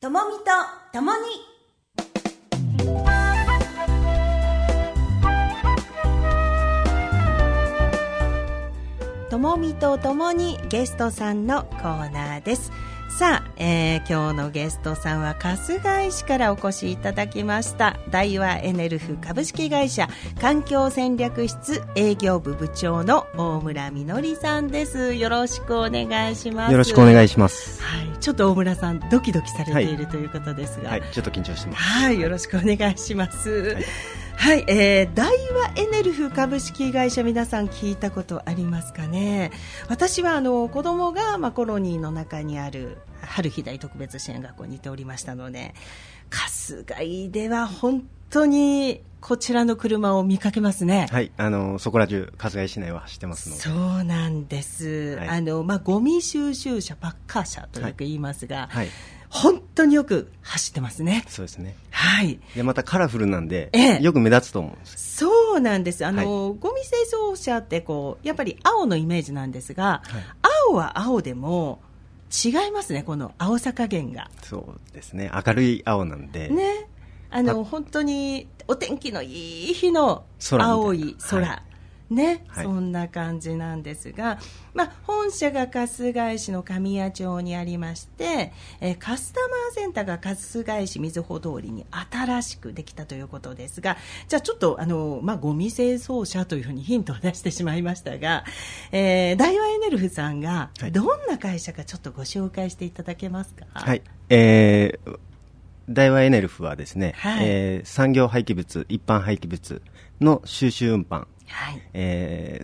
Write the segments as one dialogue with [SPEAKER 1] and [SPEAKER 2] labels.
[SPEAKER 1] ともみとともにともみとともにゲストさんのコーナーです。さあ、今日のゲストさんは春日井市からお越しいただきました大和エネルフ株式会社環境戦略室営業部部長の大村みのりさんです。よろしくお願いします。
[SPEAKER 2] よろしくお願いします。
[SPEAKER 1] はい、ちょっと大村さんドキドキされているということですが、
[SPEAKER 2] はい、ちょっと緊張してます。
[SPEAKER 1] はい、よろしくお願いします。はい、大和エネルフ株式会社、皆さん聞いたことありますかね。私は子供が、コロニーの中にある春日大特別支援学校にいておりましたので、春日井では本当にこちらの車を見かけますね。
[SPEAKER 2] はい、そこら中春日井市内は走ってますので。
[SPEAKER 1] そうなんです、はい、ゴミ収集車パッカー車とよく言いますが、はいはい、本当によく走ってますね。
[SPEAKER 2] そうですね。
[SPEAKER 1] はい。
[SPEAKER 2] でまたカラフルなんで、よく目立つと思うんです。
[SPEAKER 1] そうなんです。ゴミ清掃車ってやっぱり青のイメージなんですが、青は青でも違いますね。この青さ加減が。
[SPEAKER 2] そうですね。明るい青なんで。
[SPEAKER 1] ね。本当にお天気のいい日の青い空。ね、はい、そんな感じなんですが、本社が春日井市の神谷町にありまして、カスタマーセンターが春日井市瑞穂通りに新しくできたということですが、じゃあちょっとゴミ清掃車というふうにヒントを出してしまいましたが、大和エネルフさんがどんな会社かちょっとご紹介していただけますか。
[SPEAKER 2] はい、大和エネルフはですね、はい、産業廃棄物、一般廃棄物の収集運搬、はい、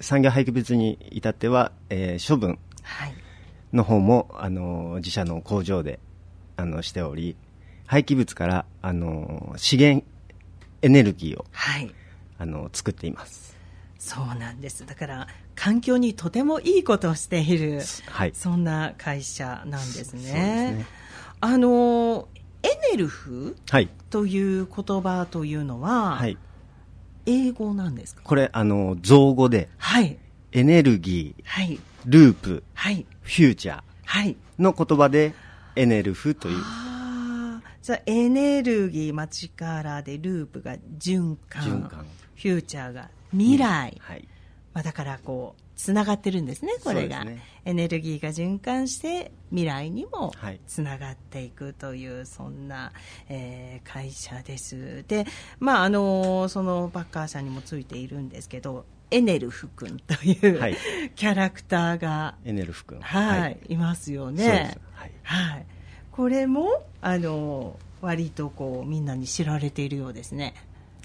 [SPEAKER 2] 産業廃棄物に至っては、処分の方も、自社の工場でしており、廃棄物から資源エネルギーを、はい、作っています。
[SPEAKER 1] そうなんです。だから環境にとてもいいことをしている、はい、そんな会社なんですね。そうですね。エネルフ、はい、という言葉というのは、はい、英語なんですか。
[SPEAKER 2] これ造語で、はい、エネルギー、はい、ループ、はい、フューチャーの言葉でエネルフという。
[SPEAKER 1] じゃあエネルギー、力で、ループが循環、フューチャーが未来、はい、だからつながってるんですね。これが、ね、エネルギーが循環して未来にもつながっていくという、そんな、会社です。で、そのパッカー社にもついているんですけど、エネルフ君という、はい、キャラクターが
[SPEAKER 2] エネルフ君、
[SPEAKER 1] はい、いますよね。そうです、はいはい、これも割とみんなに知られているようですね。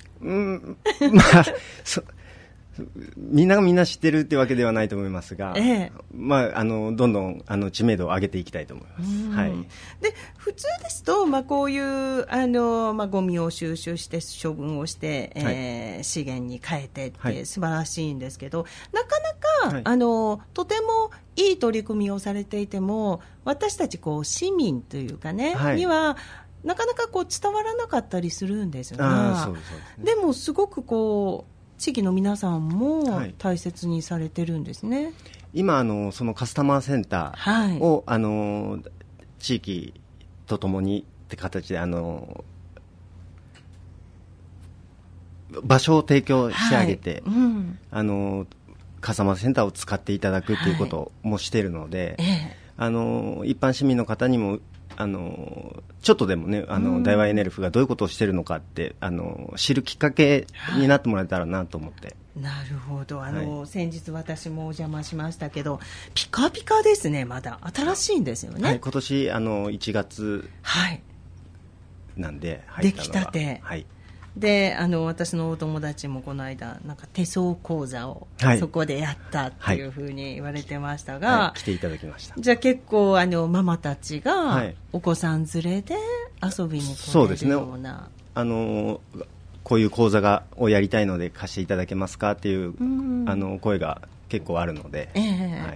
[SPEAKER 2] みんながみんな知ってるってわけではないと思いますが、どんどん知名度を上げていきたいと思います。はい、
[SPEAKER 1] で普通ですと、こういうゴミを収集して処分をして、はい、資源に変えてって素晴らしいんですけど、なかなか、はい、とてもいい取り組みをされていても、私たち市民というかね、はい、にはなかなか伝わらなかったりするんですが、そうですね。でもすごく地域の皆さんも大切にされてるんですね。はい、
[SPEAKER 2] 今そのカスタマーセンターを、はい、地域とともにって形で場所を提供してあげて、はいカスタマーセンターを使っていただくということもしているので、はい、一般市民の方にもちょっとでもね、大和エネルフがどういうことをしているのかって知るきっかけになってもらえたらなと思って。
[SPEAKER 1] なるほど。先日私もお邪魔しましたけど、ピカピカですね。まだ新しいんですよね。
[SPEAKER 2] はい、今年1月なんで入ったのが、
[SPEAKER 1] できたて、はい、で私のお友達もこの間手相講座をそこでやったっていうふうに言われてましたが、
[SPEAKER 2] はい、来ていただきました。
[SPEAKER 1] じゃあ結構ママたちがお子さん連れで遊びに来れるような、
[SPEAKER 2] こういう講座をやりたいので貸していただけますかっていう声が結構あるので、はい、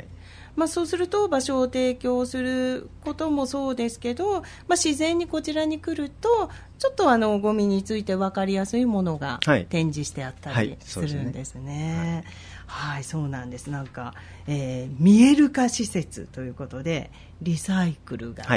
[SPEAKER 1] そうすると場所を提供することもそうですけど、自然にこちらに来るとちょっとゴミについて分かりやすいものが展示してあったりするんですね。はい、そうなんです。見える化施設ということでリサイクルが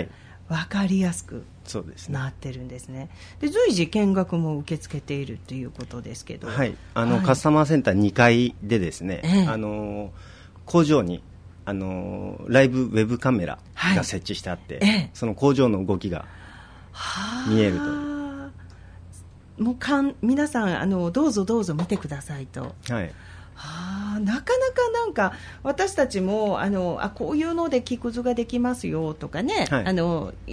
[SPEAKER 1] 分かりやすくなってるんですね。で随時見学も受け付けているということですけど、
[SPEAKER 2] はい、カスタマーセンター2階でですね、工場にライブウェブカメラが設置してあって、その工場の動きが見えるという。
[SPEAKER 1] もう皆さんどうぞどうぞ見てくださいと。
[SPEAKER 2] はい。
[SPEAKER 1] なかなかなんか私たちもこういうので木くずができますよとかね、はい、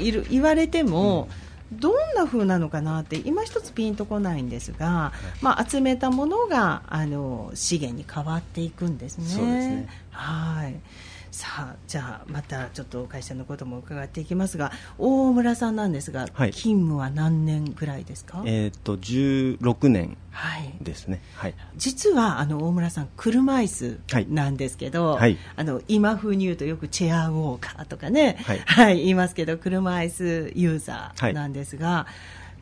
[SPEAKER 1] 言われても、どんな風なのかなって今一つピンとこないんですが、集めたものが資源に変わっていくんですね。
[SPEAKER 2] そうですね。
[SPEAKER 1] はい。さあ、じゃあまたちょっと会社のことも伺っていきますが、大村さんなんですが、はい、勤務は何年ぐらいですか
[SPEAKER 2] ？16年ですね。はい、
[SPEAKER 1] 実は大村さん車椅子なんですけど、はい、今風に言うとよくチェアウォーカーとかね、はいはい、言いますけど車椅子ユーザーなんですが、はい、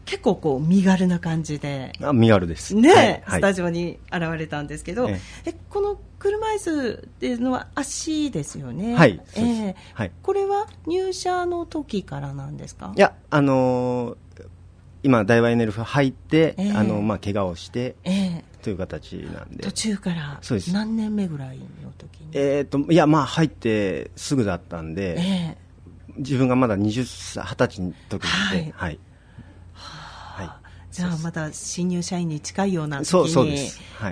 [SPEAKER 1] 結構こう身軽な感じで
[SPEAKER 2] 身軽です
[SPEAKER 1] ね、はい、スタジオに現れたんですけど、この車椅子っていうのは足ですよね。
[SPEAKER 2] はい、
[SPEAKER 1] はい、これは入社の時からなんですか？
[SPEAKER 2] いや、今大和エネルフ入って、怪我をして、という形なんで。
[SPEAKER 1] 途中から何年目ぐらいの時に？
[SPEAKER 2] いや、入ってすぐだったんで、自分がまだ20歳の時で、はいはい
[SPEAKER 1] はい、じゃあまだ新入社員に近いような時に
[SPEAKER 2] そうです、はい、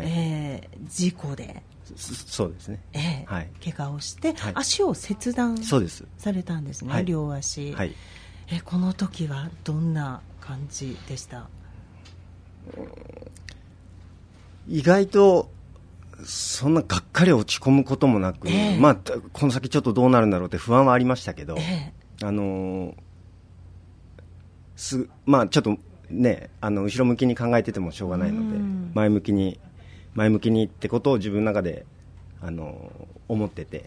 [SPEAKER 1] 事故で
[SPEAKER 2] そうですね、
[SPEAKER 1] はい、怪我をして、はい、足を切断されたんですね、はい、両足、はい、この時はどんな感じでした？
[SPEAKER 2] 意外とそんながっかり落ち込むこともなく、この先ちょっとどうなるんだろうって不安はありましたけど、ちょっとね、後ろ向きに考えててもしょうがないので、前向きにってことを自分の中で思ってて、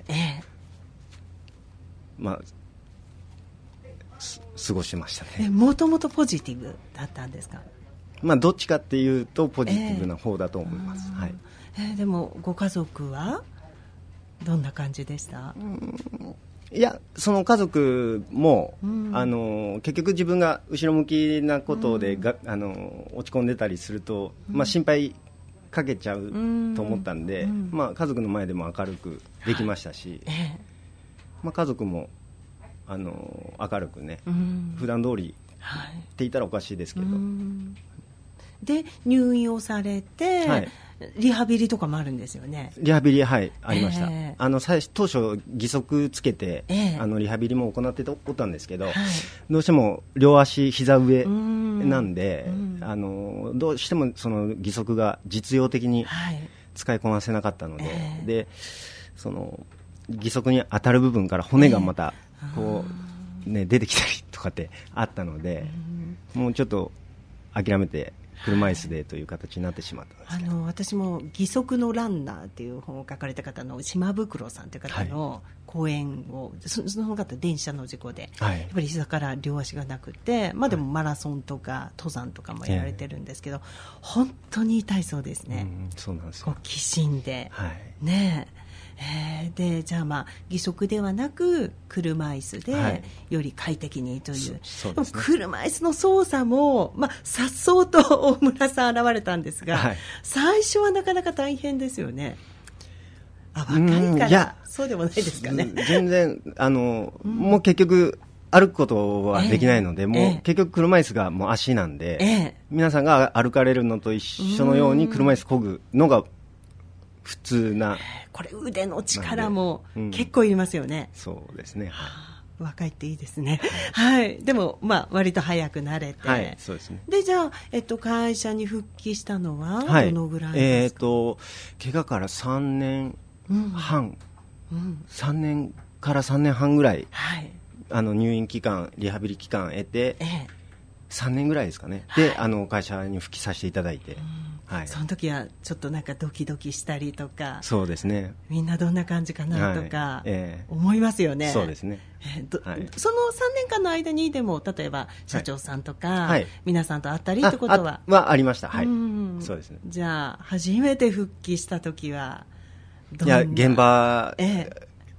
[SPEAKER 2] 過ごしてましたね。
[SPEAKER 1] もともとポジティブだったんですか？
[SPEAKER 2] どっちかっていうとポジティブな方だと思います、はい。
[SPEAKER 1] でもご家族はどんな感じでした？
[SPEAKER 2] いや、その家族も、結局自分が後ろ向きなことで落ち込んでたりすると、心配かけちゃうと思ったんで、家族の前でも明るくできましたし、家族も明るくね、普段通りって言ったらおかしいですけど、
[SPEAKER 1] で入院をされて、はい、リハビリとかもあるんですよね。
[SPEAKER 2] リハビリ、はい、ありました。当初義足つけて、リハビリも行っておったんですけど、どうしても両足膝上なんで、どうしてもその義足が実用的に使いこなせなかったので、でその義足に当たる部分から骨がまたこう、出てきたりとかってあったので、もうちょっと諦めて車椅子でという形になってしまったんですけど、
[SPEAKER 1] 私も義足のランナーという本を書かれた方の島袋さんという方の講演を、その方電車の事故で、やっぱり膝から両足がなくて、でもマラソンとか登山とかもやられてるんですけど、本当に痛いそうですね。
[SPEAKER 2] そうなんですよ。
[SPEAKER 1] こう寄進で、ねえ、でじゃあ義足ではなく車椅子でより快適にという、でも車椅子の操作もさっそうと大村さん現れたんですが、最初はなかなか大変ですよね。若いからそうでもないですかね。
[SPEAKER 2] 全然もう結局歩くことはできないので、もう結局車椅子がもう足なんで、皆さんが歩かれるのと一緒のように車椅子漕ぐのが普通な。
[SPEAKER 1] これ腕の力も結構いりますよね。
[SPEAKER 2] そうですね、
[SPEAKER 1] 若いっていいですね、はい、でも割と早く慣れて、
[SPEAKER 2] そうですね。
[SPEAKER 1] でじゃあ、会社に復帰したのはどのぐらいですか？
[SPEAKER 2] 怪我から3年半、3年から3年半ぐらい、入院期間リハビリ期間得て、3年ぐらいですかね、で会社に復帰させていただいて、
[SPEAKER 1] その時はちょっとなんかドキドキしたりとか、
[SPEAKER 2] そうですね、
[SPEAKER 1] みんなどんな感じかなとか思いますよね。
[SPEAKER 2] そうですね、
[SPEAKER 1] その3年間の間にでも例えば社長さんとか、皆さんと会ったりってことは
[SPEAKER 2] ありました。そうですね。
[SPEAKER 1] じゃあ初めて復帰した時は
[SPEAKER 2] 現場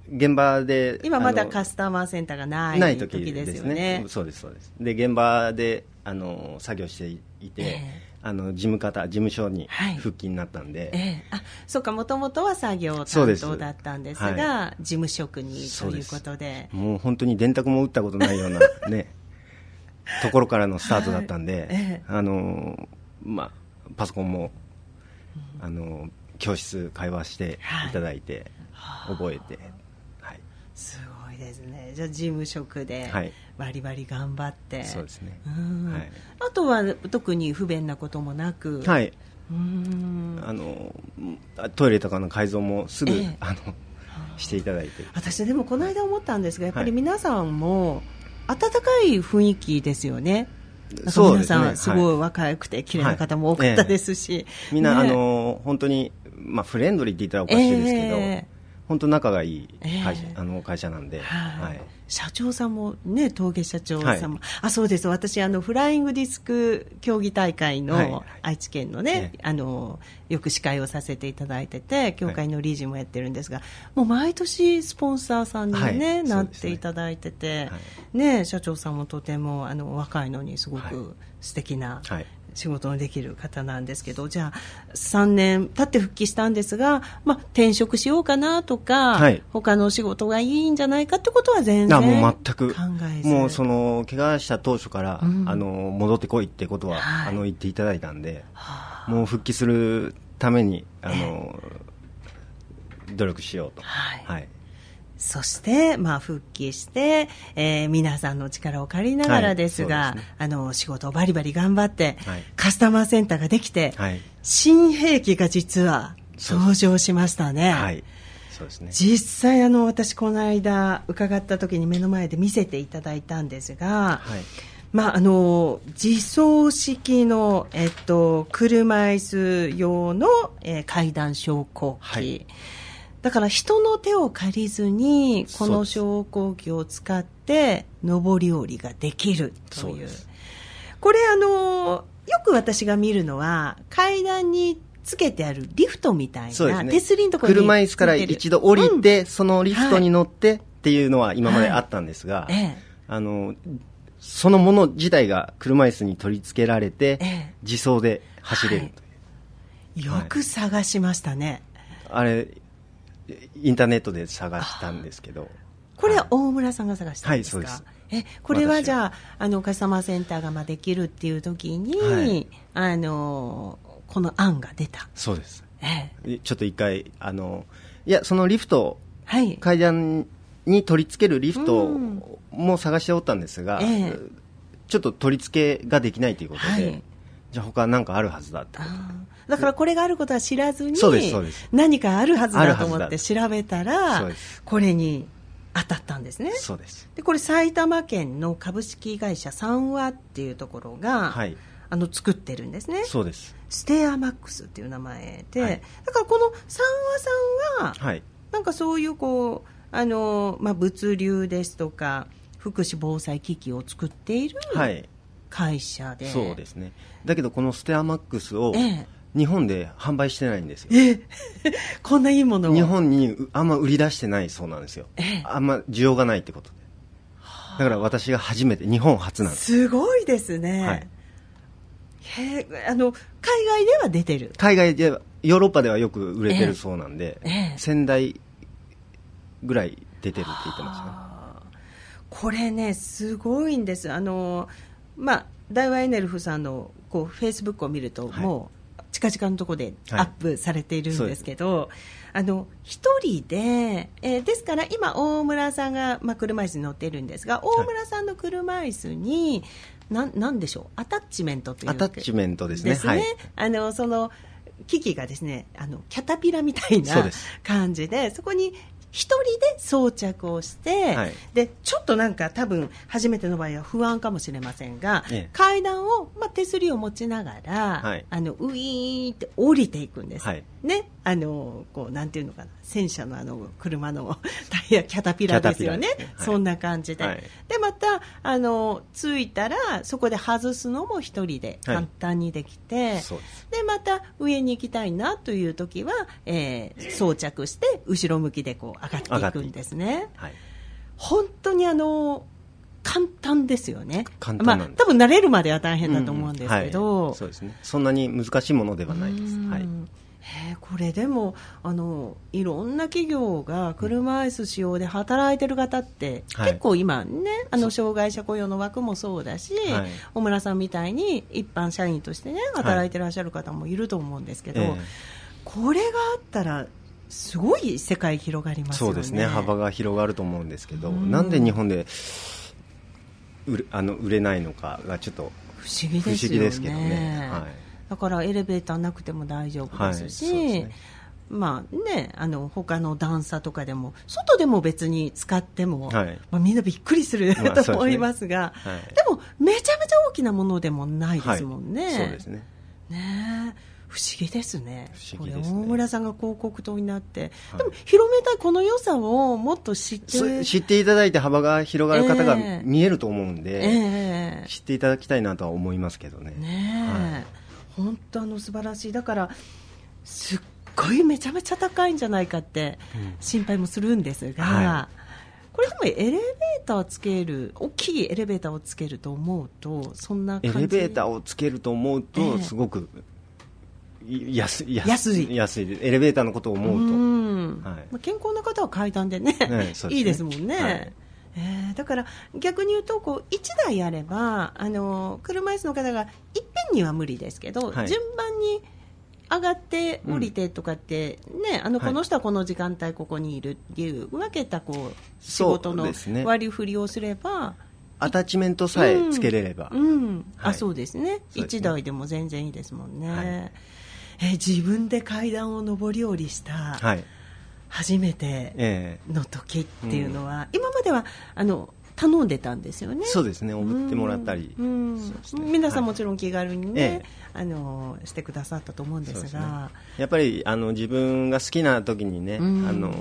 [SPEAKER 2] 現場で
[SPEAKER 1] 今まだカスタマーセンターがない時ですよね。
[SPEAKER 2] そうですそうです。で現場で作業していて、事務所に復帰になったんで、
[SPEAKER 1] そうか、もともとは作業担当だったんですが、事務職にということで、
[SPEAKER 2] もう本当に電卓も打ったことないようなねところからのスタートだったんで、パソコンも教室会話していただいて、覚えて、
[SPEAKER 1] すごいですね。じゃあ事務職でバリバリ頑張って、
[SPEAKER 2] そうですね、
[SPEAKER 1] あとは特に不便なこともなく、
[SPEAKER 2] トイレとかの改造もすぐ、していただいて。
[SPEAKER 1] 私でもこの間思ったんですが、やっぱり皆さんも温かい雰囲気ですよね。そうですね、皆さんすごい若くて綺麗な方も多かったですし、
[SPEAKER 2] みんな、本当に、フレンドリーって言ったらおかしいですけど、本当仲がいい会社なんで、
[SPEAKER 1] 社長さんもね、峠社長さんも、そうです。私フライングディスク競技大会の愛知県のね、よく司会をさせていただいてて、協会の理事もやってるんですが、もう毎年スポンサーさんにね、なっていただいてて、ね、社長さんもとても若いのにすごく素敵な仕事のできる方なんですけど、じゃあ3年経って復帰したんですが、転職しようかなとか、他の仕事がいいんじゃないかってことは全然
[SPEAKER 2] もう全く
[SPEAKER 1] 考えず、
[SPEAKER 2] もう怪我した当初から、戻ってこいってことは、言っていただいたんで、もう復帰するために努力しようと。
[SPEAKER 1] そして、復帰して、皆さんの力を借りながらですが、仕事をバリバリ頑張って、カスタマーセンターができて、新兵器が実は登場しましたね。
[SPEAKER 2] そうですね。
[SPEAKER 1] 実際私この間伺った時に目の前で見せていただいたんですが、自走式の、車椅子用の、階段昇降機、だから人の手を借りずにこの昇降機を使って上り下りができるという。これよく私が見るのは階段につけてあるリフトみたいな、手すりのところに
[SPEAKER 2] 車椅子から一度降りて、そのリフトに乗ってっていうのは今まであったんですが、そのもの自体が車椅子に取り付けられて、自走で走れるという、
[SPEAKER 1] よく探しましたね。
[SPEAKER 2] あれインターネットで探したんですけど、
[SPEAKER 1] これは大村さんが探したんですか？
[SPEAKER 2] そうです。
[SPEAKER 1] これはじゃあカスタマーセンターができるっていう時に、この案が出た。
[SPEAKER 2] そうです。ちょっと一回そのリフト、階段に取り付けるリフトも探しておったんですが、ちょっと取り付けができないということで、じゃあ他なんかあるはずだってことで。
[SPEAKER 1] だからこれがあることは知らずに、何かあるはずだと思って調べたら、これに当たったんですね。
[SPEAKER 2] そうです。
[SPEAKER 1] でこれ埼玉県の株式会社三和っていうところが、作ってるんですね。
[SPEAKER 2] そうです。
[SPEAKER 1] ステアマックスっていう名前で、だからこの三和さんは、なんかそういう物流ですとか福祉防災機器を作っている会社で、
[SPEAKER 2] そうですね。だけどこのステアマックスを、日本で販売してないんですよ。
[SPEAKER 1] こんないいものを
[SPEAKER 2] 日本にあんま売り出してないそうなんですよ。あんま需要がないってことで。だから私が初めて、日本初なんです。
[SPEAKER 1] すごいですね。海外では出てる。
[SPEAKER 2] 海外では、ヨーロッパではよく売れてるそうなんで、1000台ぐらい出てるって言ってましたね。
[SPEAKER 1] これね、すごいんです。大和エネルフさんのフェイスブックを見ると、もう近々のところでアップされているんですけど、一人で、ですから今大村さんが、車椅子に乗っているんですが、大村さんの車椅子になんでしょう、アタッチメントという
[SPEAKER 2] アタッチメントですね。
[SPEAKER 1] その機器がですね、キャタピラみたいな感じで、そこに一人で装着をして、でちょっとなんか多分初めての場合は不安かもしれませんが、階段を、手すりを持ちながら、ウィーンって降りていくんです、ね。なんていうのかな、戦車の車のタイヤ、キャタピラですよね。そんな感じで、でまた着いたらそこで外すのも一人で簡単にできて、でまた上に行きたいなという時は、装着して後ろ向きで上がっていくんですね。本当に簡単ですよね。
[SPEAKER 2] 簡単なんです。
[SPEAKER 1] 多分慣れるまでは大変だと思うんですけど、
[SPEAKER 2] そうですね。そんなに難しいものではないです。
[SPEAKER 1] これでもいろんな企業が車椅子使用で働いてる方って、結構今ね、障害者雇用の枠もそうだし、小村さんみたいに一般社員としてね働いてらっしゃる方もいると思うんですけど、これがあったらすごい世界広がりますよね。
[SPEAKER 2] そうですね、幅が広がると思うんですけど、なんで日本で売れないのかがちょっと
[SPEAKER 1] 不思議ですけどね。だからエレベーターなくても大丈夫ですし、他の段差とかでも外でも別に使っても、みんなびっくりすると思いますが、でもめちゃめちゃ大きなものでもないですもんね。
[SPEAKER 2] そうですね。
[SPEAKER 1] 不思議ですね。
[SPEAKER 2] これ大
[SPEAKER 1] 村さんが広告塔になって、でも広めたいこの良さをもっと知って
[SPEAKER 2] いただいて幅が広がる方が見えると思うんで、知っていただきたいなとは思いますけどね。
[SPEAKER 1] 本当素晴らしい。だからすっごいめちゃめちゃ高いんじゃないかって心配もするんですが、これでもエレベーターつける、大きいエレベーターをつけると思うと、そんな感じ。
[SPEAKER 2] エレベーターをつけると思うと、すごく安い。エレベーターのことを思うと、
[SPEAKER 1] 健康な方は階段でね、いいですもんね。だから逆に言うと1台あれば車椅子の方がいっぺんには無理ですけど、順番に上がって降りてとかって、この人はこの時間帯ここにいるっていう分けた仕事の割り振りをすれば、
[SPEAKER 2] アタッチメントさえつけれれば、
[SPEAKER 1] そうですね、1台でも全然いいですもんね。自分で階段を上り下りした初めての時っていうのは、今までは頼んでたんですよね。
[SPEAKER 2] そうですね、送ってもらったり、
[SPEAKER 1] 皆さんもちろん気軽にね、してくださったと思うんですが、
[SPEAKER 2] やっぱり自分が好きな時にね、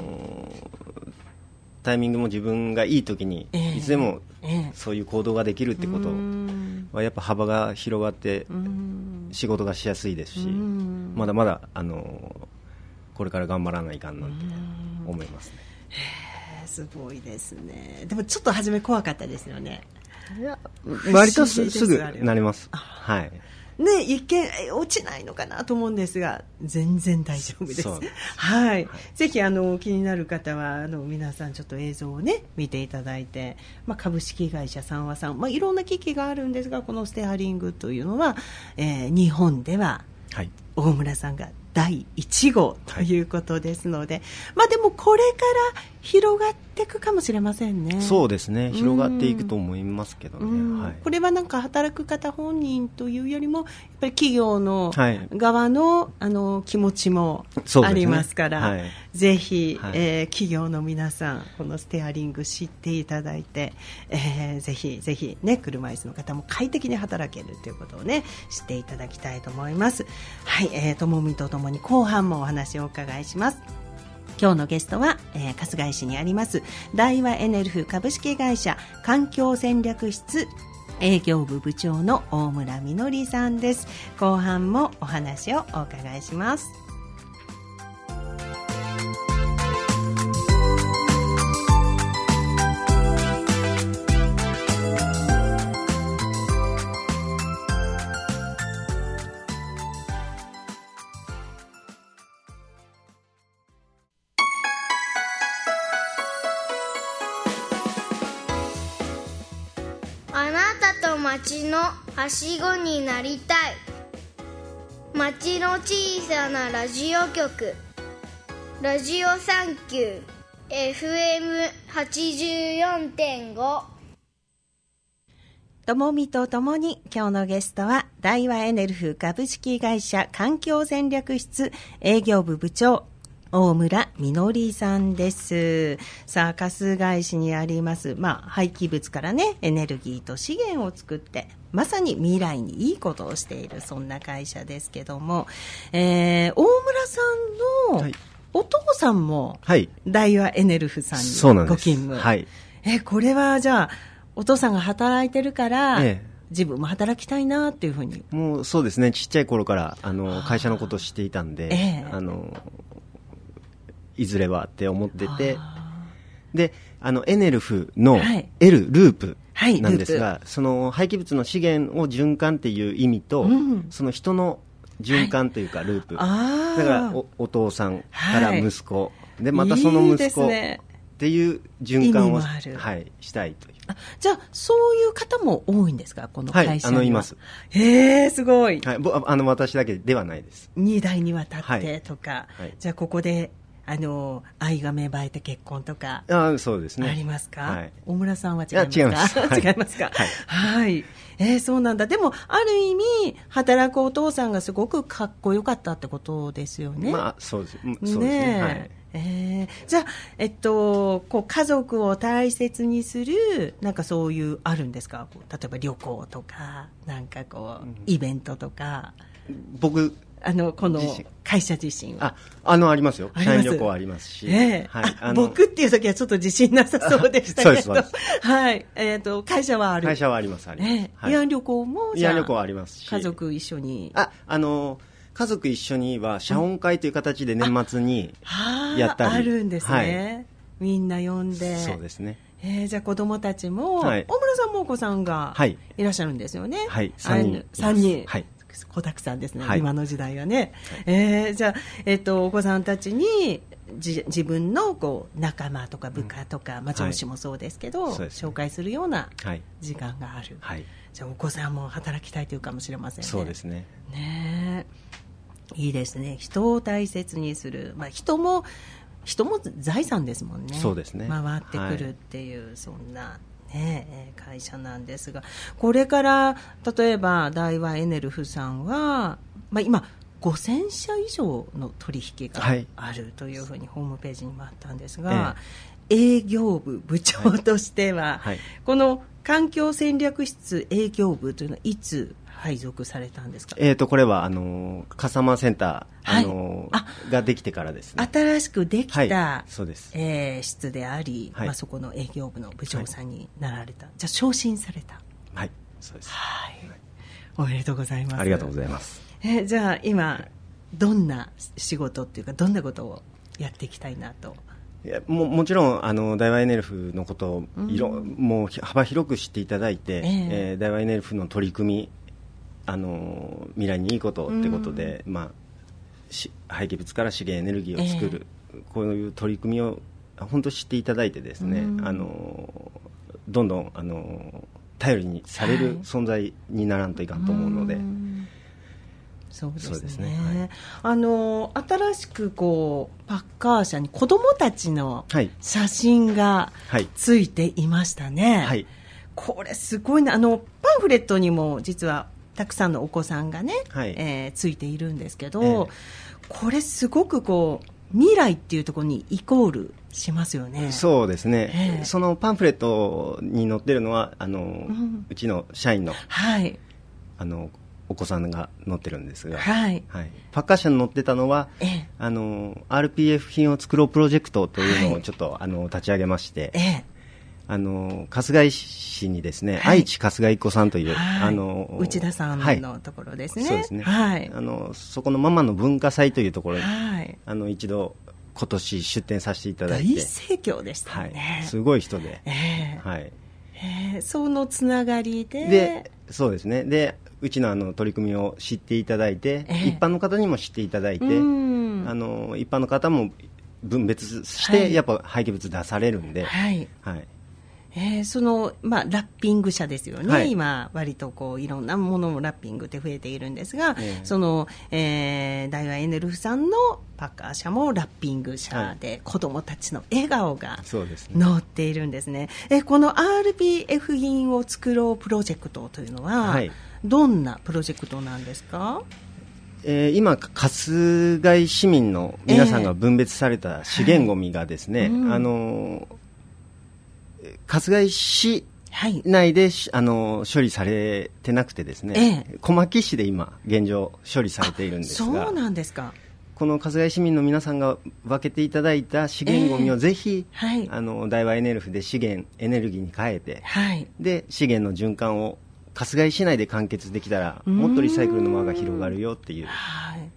[SPEAKER 2] タイミングも自分がいい時に、いつでもそういう行動ができるってことはやっぱ幅が広がって仕事がしやすいですし、まだまだこれから頑張らないかんなって思いますね。
[SPEAKER 1] すごいですね。でもちょっと初め怖かったですよね。
[SPEAKER 2] いや、割とすぐなります。
[SPEAKER 1] 一見落ちないのかなと思うんですが、全然大丈夫です。ぜひ気になる方は皆さんちょっと映像をね見ていただいて、株式会社三和さん、いろんな機器があるんですが、このステアリングというのは、日本では大村さんが第1号ということですので、でもこれから広がっていくかもしれませんね。
[SPEAKER 2] そうですね、広がっていくと思いますけどね。
[SPEAKER 1] これはなんか働く方本人というよりもやっぱり企業の側の、気持ちもありますから、ぜひ、企業の皆さんこのステアリング知っていただいて、ぜひぜひね、車椅子の方も快適に働けるということをね知っていただきたいと思います。ともみとともに後半もお話をお伺いします。今日のゲストは、春日井市にあります大和エネルフ株式会社環境戦略室営業部部長の大村みのりさんです。後半もお話をお伺いします。
[SPEAKER 3] 町のはしごになりたい。町の小さなラジオ局、ラジオサンキュー FM84.5。
[SPEAKER 1] ともみとともに今日のゲストは大和エネルフ株式会社環境戦略室営業部部長大村みのりさんです。さあ、春日井市にあります、廃棄物からねエネルギーと資源を作ってまさに未来にいいことをしている、そんな会社ですけども、大村さんのお父さんも大和エネルフさんにご勤務、これはじゃあお父さんが働いてるから、自分も働きたいなっていうふうに。
[SPEAKER 2] もうそうですね、ちっちゃい頃から会社のことを知っていたんで、いずれはって思ってて、 でエネルフの L、ループなんですが、その廃棄物の資源を循環っていう意味と、その人の循環というかループ、だからお父さんから息子、でまたその息子っていう循環をしたいという。
[SPEAKER 1] じゃあそういう方も多いんですか、この会社には。
[SPEAKER 2] います。
[SPEAKER 1] すごい。
[SPEAKER 2] 私だけではないです。
[SPEAKER 1] 2代にわたってとか、じゃあここで愛が芽生えて結婚とか
[SPEAKER 2] そうですね、
[SPEAKER 1] ありますか？大村さんは違いますか？違いますか？はい。そうなんだ。でもある意味働くお父さんがすごくかっこよかったってことですよね。
[SPEAKER 2] そうですね。
[SPEAKER 1] じゃあ、こう家族を大切にするなんかそういうあるんですか？例えば旅行とかなんかこう、イベントとか。
[SPEAKER 2] 僕
[SPEAKER 1] この会社自身は
[SPEAKER 2] ありますよ。社員旅行ありますし、
[SPEAKER 1] 僕っていう時はちょっと自信なさそうでしたけどはい、会社はある。
[SPEAKER 2] 会社はあります。
[SPEAKER 1] 慰安旅行も
[SPEAKER 2] 慰安旅行はありますし、
[SPEAKER 1] 家族一緒に
[SPEAKER 2] 家族一緒には謝恩会という形で年末にやったり
[SPEAKER 1] あるんですね、みんな呼んで。
[SPEAKER 2] そうですね。
[SPEAKER 1] じゃあ子供たちも、大村さんもお子さんがいらっしゃるんですよね。3人、子だくさんですね、今の時代はね。じゃあ、お子さんたちに自分のこう仲間とか部下とか、上司もそうですけど、紹介するような時間がある。じゃあお子さんも働きたいというかもしれませんね。
[SPEAKER 2] そうですね。
[SPEAKER 1] いいですね。人を大切にする、人も財産ですもんね。
[SPEAKER 2] そうですね。
[SPEAKER 1] 回ってくるっていう、そんな会社なんですが、これから例えば大和エネルフさんは、今5000社以上の取引があるというふうにホームページにもあったんですが、営業部部長としては、この環境戦略室営業部というのはいつ配属されたんですか？
[SPEAKER 2] これは笠間センター、ができてからですね。
[SPEAKER 1] 新しくできた、
[SPEAKER 2] そうです。
[SPEAKER 1] 室であり、そこの営業部の部長さんになられた。じゃあ昇進された。
[SPEAKER 2] そうです。
[SPEAKER 1] おめでとうございます。
[SPEAKER 2] ありがとうございます。
[SPEAKER 1] じゃあ今どんな仕事っていうか、どんなことをやっていきたいなと。
[SPEAKER 2] もちろん大和エネルフのことをもう幅広く知っていただいて、大和エネルフの取り組み、未来にいいことってことで、廃棄物から資源エネルギーを作る、こういう取り組みを本当知っていただいてですね、どんどん頼りにされる存在にならんといかんと思うので。
[SPEAKER 1] そうですね。新しくこうパッカー車に子どもたちの写真がついていましたね。これすごいな。パンフレットにも実はたくさんのお子さんがね、ついているんですけど、これすごくこう未来っていうところにイコールしますよね。
[SPEAKER 2] そうですね。そのパンフレットに載ってるのはうちの社員の、お子さんが載ってるんですが、パッカー車に載ってたのは、RPF 品を作ろうプロジェクトというのをちょっと立ち上げまして、春日井市にですね、愛知春日井っ子さんという、
[SPEAKER 1] 内田さんのところですね。
[SPEAKER 2] そうですね。そこのママの文化祭というところに、一度今年出展させていただいて、
[SPEAKER 1] 大盛況でしたね。
[SPEAKER 2] すごい人で、
[SPEAKER 1] そのつながりで、
[SPEAKER 2] そうですね。で、うちの取り組みを知っていただいて、一般の方にも知っていただいて、一般の方も分別してやっぱ廃棄物出されるんで、そのラッピング車ですよね。今割とこういろんなものもラッピングって増えているんですが、その、大和エネルフさんのパッカー車もラッピング車で、子どもたちの笑顔が乗っているんですね。この RPF 品を作ろうプロジェクトというのは、どんなプロジェクトなんですか？ 今春日井市民の皆さんが分別された資源ごみがですね、春日井市内で、処理されてなくてですね、小牧市で今現状処理されているんですが、
[SPEAKER 1] そうなんですか。
[SPEAKER 2] この春日井市民の皆さんが分けていただいた資源ごみをぜひ、大和エネルフで資源エネルギーに変えて、で資源の循環を春日井市内で完結できたら、もっとリサイクルの輪が広がるよっていう。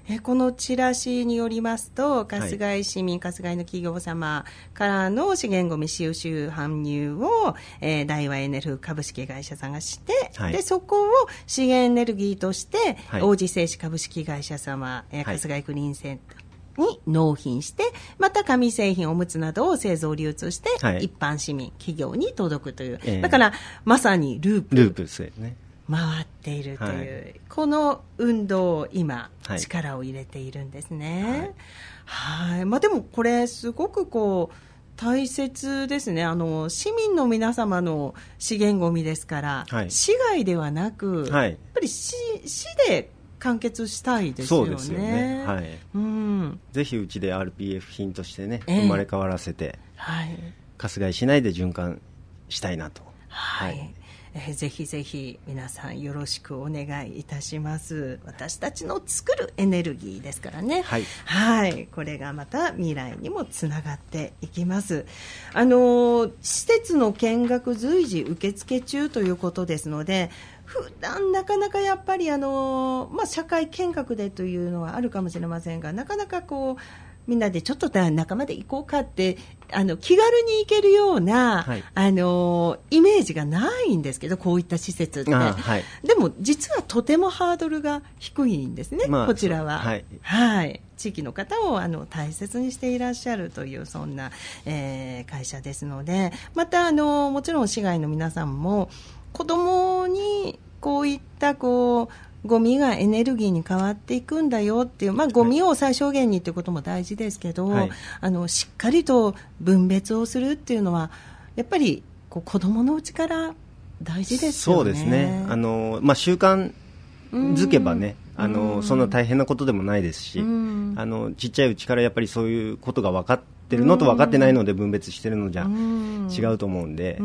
[SPEAKER 1] このチラシによりますと、春日井市民、春日井の企業様からの資源ごみ収集搬入を、大和エネル株式会社さんがして、でそこを資源エネルギーとして、王子製紙株式会社様、春日井クリーンセンターに納品して、また紙製品、おむつなどを製造流通して、一般市民企業に届くという、だからまさにループですね、回っているという、この運動を今、力を入れているんですね。まあ、でもこれすごく大切ですね。市民の皆様の資源ごみですから、市外ではなく、やっぱり市で完結したいですよね。そうですよね。
[SPEAKER 2] ぜひうちで RPF 品としてね、生まれ変わらせて、春日井市内で循環したいなと。
[SPEAKER 1] ぜひぜひ皆さんよろしくお願いいたします。私たちの作るエネルギーですからね。これがまた未来にもつながっていきます。施設の見学随時受付中ということですので、普段なかなかやっぱり社会見学でというのはあるかもしれませんが、なかなかみんなでちょっと仲間で行こうかって気軽に行けるような、イメージがないんですけど、こういった施設って、でも実はとてもハードルが低いんですね、こちらは。地域の方を大切にしていらっしゃるというそんな、会社ですので、またもちろん市外の皆さんも子どもにこういったゴミがエネルギーに変わっていくんだよっていう、ゴミを最小限にということも大事ですけど、しっかりと分別をするっていうのはやっぱり子どものうちから大事ですよね。
[SPEAKER 2] そうですね。習慣づけばね、そんな大変なことでもないですし、ちっちゃいうちからやっぱりそういうことが分かってるのと分かってないので分別してるのじゃ違うと思うんで、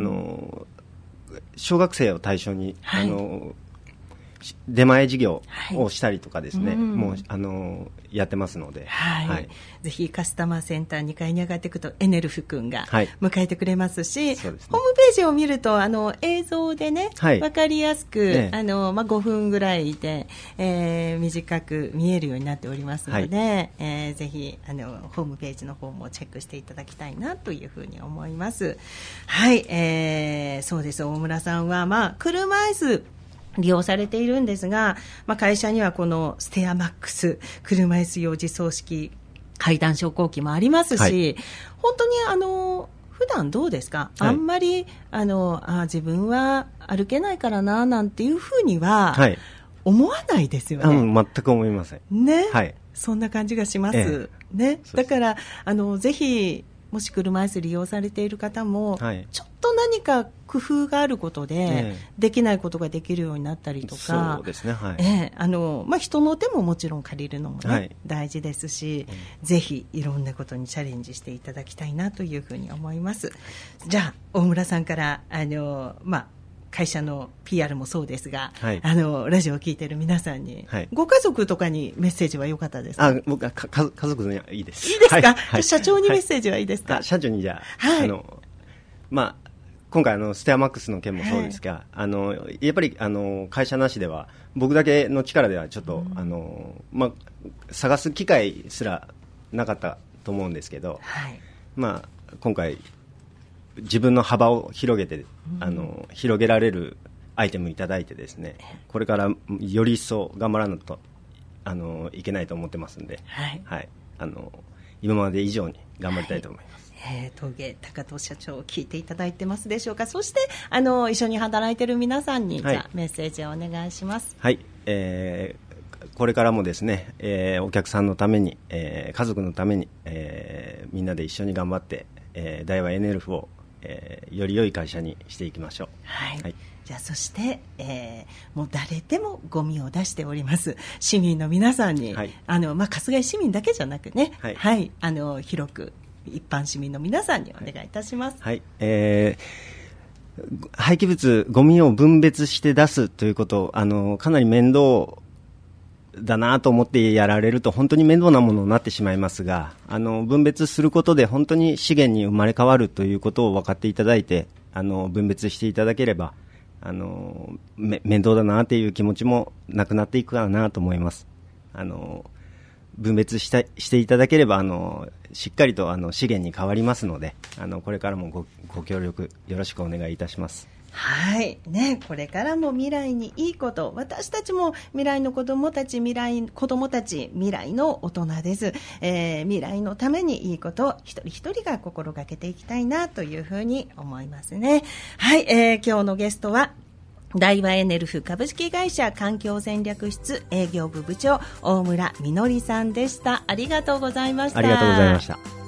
[SPEAKER 2] 小学生を対象に、出前事業をしたりとかですね、もうやってますので、
[SPEAKER 1] ぜひカスタマーセンター2階に上がっていくとエネルフ君が迎えてくれますし、ホームページを見ると映像でね、分かりやすく、5分ぐらいで、短く見えるようになっておりますので、ぜひホームページの方もチェックしていただきたいなというふうに思います。そうです。大村さんは、車椅子利用されているんですが、会社にはこのステアマックス車椅子用自走式階段昇降機もありますし、本当に普段どうですか、あんまり自分は歩けないからななんていうふうには思わないですよね。
[SPEAKER 2] 全く思いません
[SPEAKER 1] ね、そんな感じがします、だからぜひもし車椅子利用されている方も、ちょっと何か工夫があることで、できないことができるようになったりとか、
[SPEAKER 2] そうですね、
[SPEAKER 1] 人の手ももちろん借りるのも、大事ですし、ぜひいろんなことにチャレンジしていただきたいなというふうに思います。じゃあ大村さんから会社の PR もそうですが、ラジオを聞いている皆さんに、ご家族とかにメッセージは良かったですか？
[SPEAKER 2] 僕は家族にはいいです。
[SPEAKER 1] いいですか？社長にメッセージはいいですか？
[SPEAKER 2] 社長にじゃあ、今回ステアマックスの件もそうですが、やっぱり会社なしでは僕だけの力ではちょっと、探す機会すらなかったと思うんですけど、今回自分の幅を広げて、広げられるアイテムいただいてですね、これからより一層頑張らないといけないと思ってますんで、今まで以上に頑張りたいと思います。
[SPEAKER 1] 峠高藤社長聞いていただいてますでしょうか？そして一緒に働いている皆さんに、じゃあメッセージをお願いします。
[SPEAKER 2] これからもですね、お客さんのために、家族のために、みんなで一緒に頑張って、大和エネルフをより良い会社にしていきましょう。
[SPEAKER 1] じゃあそして、もう誰でもゴミを出しております市民の皆さんに、春日井市民だけじゃなくね、広く一般市民の皆さんにお願いいたします。
[SPEAKER 2] 廃棄物、ゴミを分別して出すということをかなり面倒だなと思ってやられると本当に面倒なものになってしまいますが、分別することで本当に資源に生まれ変わるということを分かっていただいて、分別していただければ面倒だなという気持ちもなくなっていくかなと思います。 分別していただければしっかりと資源に変わりますのでこれからもご協力よろしくお願いいたします。
[SPEAKER 1] はいね、これからも未来にいいこと、私たちも未来の子どもたち、未来の大人です、未来のためにいいことを一人一人が心がけていきたいなというふうに思いますね。はい、今日のゲストは大和エネルフ株式会社環境戦略室営業部部長大村みのりさんでした。ありがとうございました。
[SPEAKER 2] ありがとうございました。